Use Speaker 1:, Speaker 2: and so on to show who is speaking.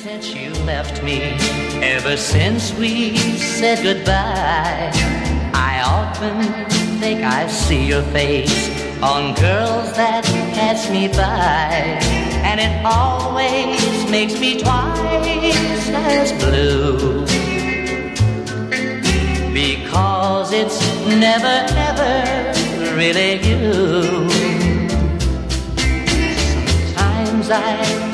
Speaker 1: since you left me, ever since we said goodbye, I often think I see your face on girls that pass me by, and it always makes me twice as blue, because it's never, ever really you. Sometimes I